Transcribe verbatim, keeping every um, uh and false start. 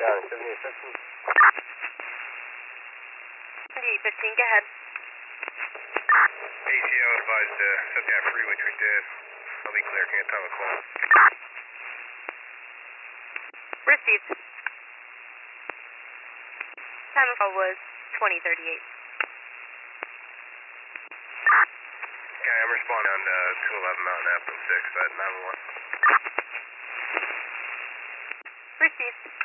Yeah, seventy-eight fifteen. seventy-eight fifteen, go ahead. A T O advised to set that free, which we did. I'll be clear, can't tell the call. Received. Time of call was twenty thirty-eight. Okay, I'm responding on uh, two eleven Mountain Avenue six at nine one one. Received.